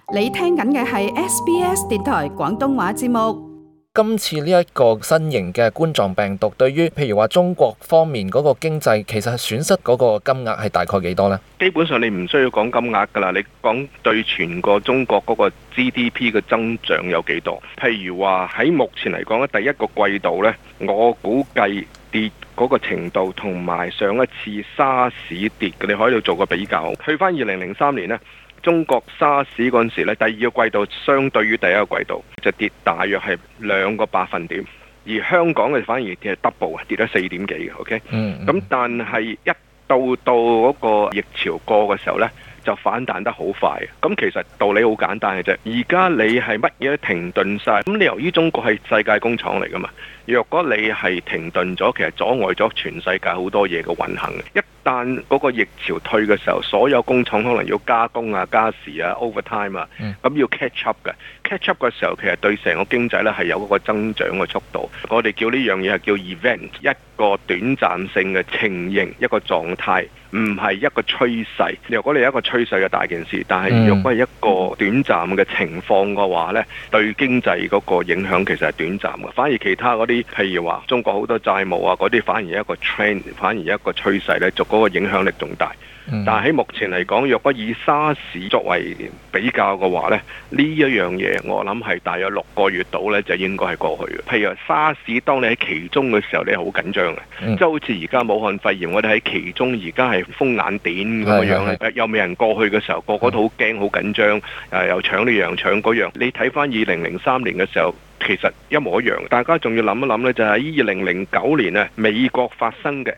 你聽緊嘅係 SBS 電台廣東話節目。 今次呢一個新型嘅冠狀病毒，對於譬如話中國方面嗰個經濟，其實係損失嗰個金額係大概幾多呢？ 基本上你唔需要講金額㗎啦，你講對全個中國嗰個 GDP 嘅增長有幾多？譬如話喺目前嚟講咧，第一個季度呢，我估計跌嗰個程度同埋上一次沙士跌嘅，你可以做個比較。去返2003年呢，中國沙士嗰陣時咧，第二個季度相對於第一個季度就跌大約係2個百分點，而香港嘅反而跌 double 跌咗4點幾嘅。OK，咁但係一到嗰個疫潮過嘅時候呢，就反彈得好快。咁其實道理好簡單嘅啫。而家你係乜嘢都停頓晒，咁你由於中國係世界工廠嚟㗎嘛，若果你係停頓咗，其實阻礙咗全世界好多嘢嘅運行。一旦嗰個疫潮退嘅時候，所有工廠可能要加工啊、加時啊、overtime 啊，咁要 catch up 嘅。catch up 嘅時候，其實對成個經濟呢係有嗰個增長嘅速度。我哋叫呢樣嘢係叫 event，一個短暫性嘅情形，一個狀態，唔係一個趨勢。如果你係一個趨勢嘅大件事，但係如果係一個短暫嘅情況嘅話呢，對經濟嗰個影響其實係短暫嘅。反而其他嗰啲，譬如話中國好多債務啊嗰啲，反而一個 trend， 反而一個趨勢呢，就嗰個影響力仲大。但係喺目前嚟講，若果以沙士作為比較嘅話呢，呢一樣嘢我諗係大約6個月到呢，就應該係過去嘅。譬如話沙士，當你喺其中嘅時候，你係好緊張嘅，即係好似而家武漢肺炎，我哋喺其中而家係風眼點咁樣，又未人過去嘅時候，個個都好驚好緊張，又搶呢樣搶嗰樣。你睇翻2003年嘅時候，其實一模一樣。大家仲要諗一諗呢，就係2009年呢，美國發生嘅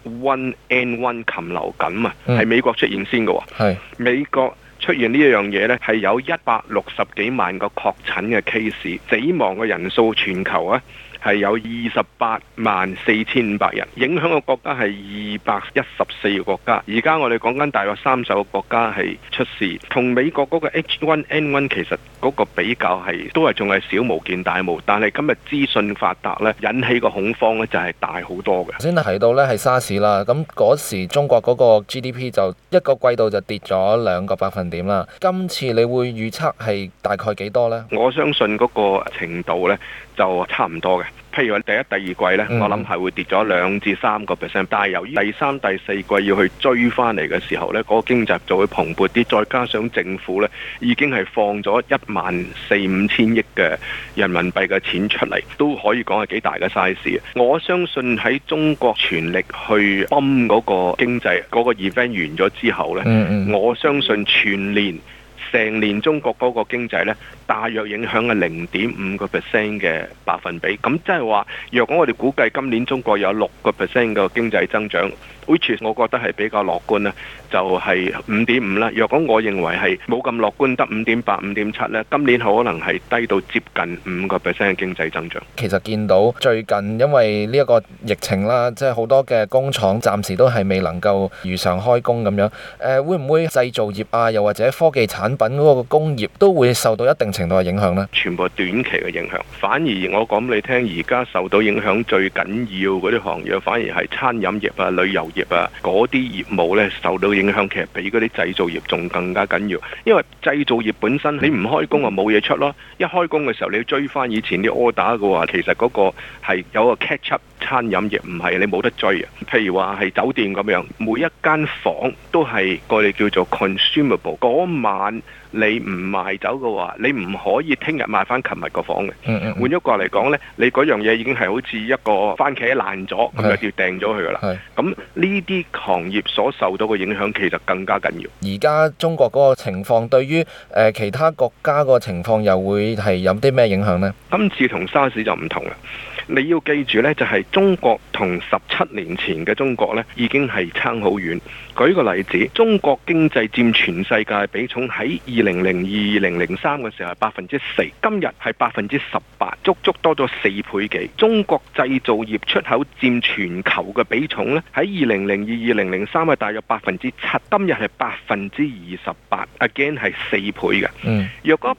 H1N1 禽流感啊，係美國出現先嘅喎。美國出現呢一樣嘢呢，係有160幾萬個確診嘅 case， 死亡嘅人數全球啊係有284500人，影響嘅國家係214個國家。而家我哋講緊大約30個國家係出事，同美國嗰個 H1N1 其實嗰個比較係都係仲係小巫見大巫，但係今日資訊發達呢，引起個恐慌呢就係大好多嘅。 頭先提到呢係沙士啦，咁嗰時中國嗰個 GDP 就一個季度就跌咗2個百分點啦。今次你會預測係大概幾多呢？ 我相信嗰個程度呢就差唔多嘅。譬如話第一、第二季呢，我諗係會跌咗2至3個 percent， 但係由於第三、第四季要去追翻嚟嘅時候呢，嗰個經濟就會蓬勃啲，再加上政府呢已經係放咗14000-5000億嘅人民幣嘅錢出嚟，都可以講係幾大嘅 size。我相信喺中國全力去泵嗰個經濟嗰個 event 完咗之後呢，我相信全年成年中國嗰個經濟呢，大約影響係0.5個 percent 嘅百分比。咁即係話，若果我哋估計今年中國有6個 percent 嘅經濟增長，which 我覺得係比較樂觀啦，就係5.5啦。若果我認為係冇咁樂觀，得5.8、5.7呢，今年可能係低到接近5個 percent 嘅經濟增長。 其實見到最近因為呢一個疫情啦，即係好多嘅工廠暫時都係未能夠如常開工咁樣。會唔會製造業啊，又或者科技產品嗰個工業都會受到一定程度嘅影響呢？ 全部短期嘅影響，反而我講俾你聽，而家受到影響最緊要嗰啲行業，反而係餐飲業啊、旅遊業啊嗰啲業務呢受到影響，其實比嗰啲製造業仲更加緊要。因為製造業本身你唔開工啊冇嘢出咯，一開工嘅時候你要追翻以前啲 order 嘅話，其實嗰個係有個 catch up。餐飲業唔係你冇得追啊，譬如話係酒店咁樣，每一間房都係我哋叫做 consumable。嗰晚你唔賣走嘅話，你唔可以聽日賣翻琴日個房嘅。換咗過嚟講呢，你嗰樣嘢已經係好似一個番茄爛咗，咁就要掟咗佢噶啦。咁呢啲行業所受到嘅影響其實更加緊要。 而家中國嗰個情況對於其他國家個情況又會係有啲咩影響呢？ 今次同沙士就唔同啦。你要記住呢，就係中國同17年前嘅中國呢已經係差好遠。舉個例子，中國經濟佔全世界比重喺2002、2003嘅時候係4%，今日係18%。 足足多咗4倍幾。中國製造業出口佔全球嘅比重呢，喺2002、2003係大約7%，今日係28%。again 係4倍嘅。若果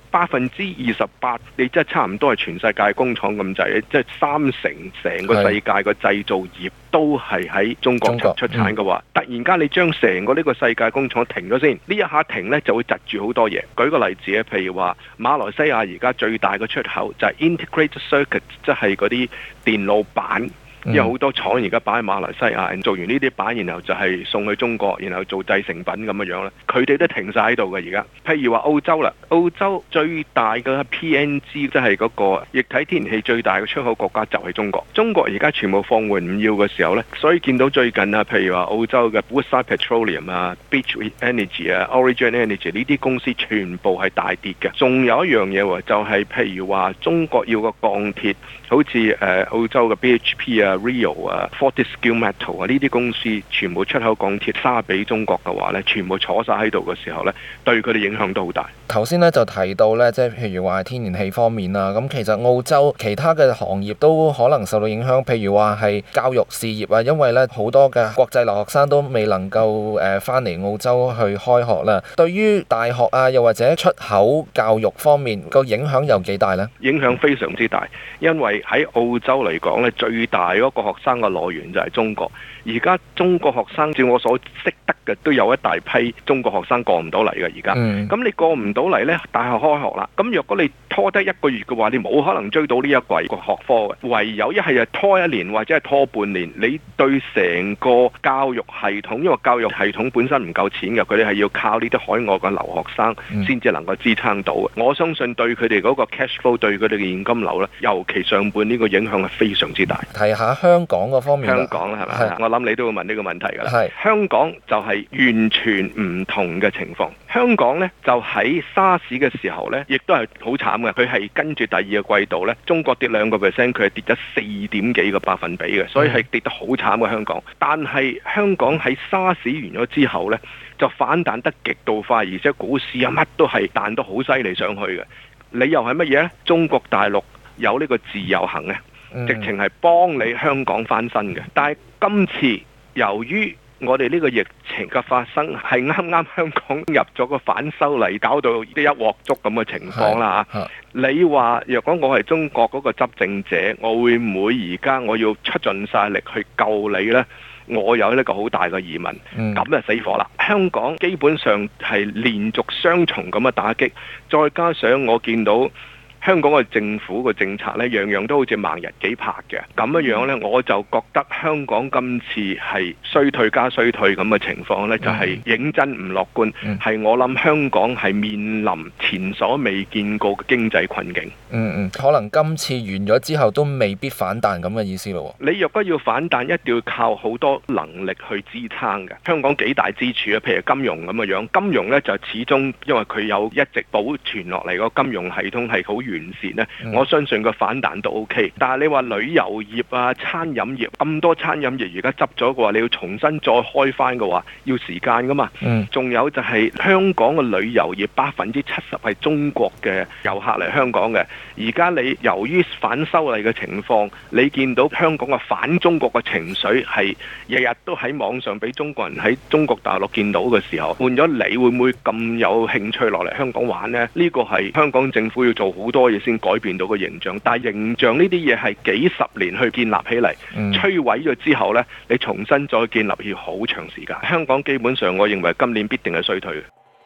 28%，你即係差唔多係全世界工廠咁滯，即係30%成個世界個製造業都係喺中國出產嘅話，突然間你將成個呢個世界工廠停咗先，呢一下停呢就會窒住好多嘢。舉個例子咧，譬如話馬來西亞而家最大嘅出口就係 integrated circuit， 即係嗰啲電路板。因為好多廠而家擺喺馬來西亞，做完呢啲板，然後就係送去中國，然後做製成品咁樣樣咧。佢哋都停晒喺度嘅而家。譬如話澳洲啦，澳洲最大嘅 PNG 即係嗰個液體天然氣最大嘅出口國家就係中國。中國而家全部放緩唔要嘅時候呢，所以見到最近啊，譬如話澳洲嘅 Woodside Petroleum 啊、Beach Energy 啊、Origin Energy 呢啲公司全部係大跌嘅。仲有一樣嘢喎，就係譬如話中國要個鋼鐵，好似澳洲嘅 BHP 啊、Rio 啊、Fortescue Metal 啊呢啲公司全部出口鋼鐵沙俾中國嘅話呢，全部坐晒喺度嘅時候呢，對佢哋影響都好大。 頭先咧就提到咧，即係譬如話天然氣方面啦，咁其實澳洲其他嘅行業都可能受到影響，譬如話係教育事業啊，因為咧好多嘅國際留學生都未能夠翻嚟澳洲去開學啦。對於大學啊，又或者出口教育方面個影響有幾大呢？ 影響非常之大，因為喺澳洲嚟講咧，最大嗰個學生嘅來源就係中國。而家中國學生，照我所識得嘅，都有一大批中國學生過唔到嚟嘅。而家，咁你過唔到嚟呢，大學開學啦。咁若果你拖得1個月嘅話，你冇可能追到呢一季個學科嘅。唯有一係就拖1年或者係拖半年。你對成個教育系統，因為教育系統本身唔夠錢嘅，佢哋係要靠呢啲海外嘅留學生先至能夠支撐到嘅。我相信對佢哋嗰個 cash flow， 對佢哋嘅現金流呢，尤其上半呢個影響係非常之大。 提下香港嗰方面。 香港啦，係咪？我諗你都會問呢個問題㗎啦。香港就係完全唔同嘅情況。香港呢，就喺沙士嘅時候呢，亦都係好慘嘅。佢係跟住第2個季度呢，中國跌2%，佢係跌咗4點幾個百分比嘅，所以係跌得好慘嘅香港。但係香港喺沙士完咗之後呢，就反彈得極度快，而且股市啊乜都係彈得好犀利上去嘅。理由係乜嘢呢？中國大陸有呢個自由行呢，直情係幫你香港翻身嘅。但係今次由於我哋呢個疫情嘅發生係啱啱香港入咗個反修例，搞到啲一鑊粥咁嘅情況啦嚇。你話若果我係中國嗰個執政者，我會唔會而家我要出盡晒力去救你呢？我有呢個好大嘅疑問，咁就死火啦！香港基本上係連續雙重咁嘅打擊，再加上我見到香港嘅政府嘅政策呢，樣樣都好似盲人幾拍嘅，咁樣呢，我就覺得香港今次係衰退加衰退咁嘅情況呢，就係認真唔樂觀，係我諗香港係面臨前所未見過嘅經濟困境。 可能今次完咗之後都未必反彈咁嘅意思咯。 你若果要反彈，一定要靠好多能力去支撐嘅。香港幾大支柱啊，譬如金融咁嘅樣，金融呢就始終因為佢有一直保存落嚟個金融系統係好完善呢，我相信個反彈都 OK。但係你話旅遊業啊、餐飲業咁多餐飲業而家執咗嘅話，你要重新再開翻嘅話，要時間噶嘛。仲有就係香港嘅旅遊業70%係中國嘅遊客嚟香港嘅。而家你由於反修例嘅情況，你見到香港嘅反中國嘅情緒係日日都喺網上俾中國人喺中國大陸見到嘅時候，換咗你會唔會咁有興趣落嚟香港玩呢？呢個係香港政府要做好多嘢先改變到個形象，但係形象呢啲嘢係幾十年去建立起嚟，摧毀咗之後呢，你重新再建立要好長時間。香港基本上我認為今年必定係衰退嘅。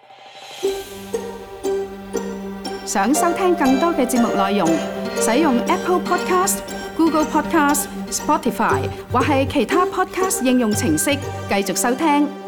想收聽更多嘅節目內容，使用 Apple Podcast、Google Podcast、Spotify 或係其他 Podcast 應用程式繼續收聽。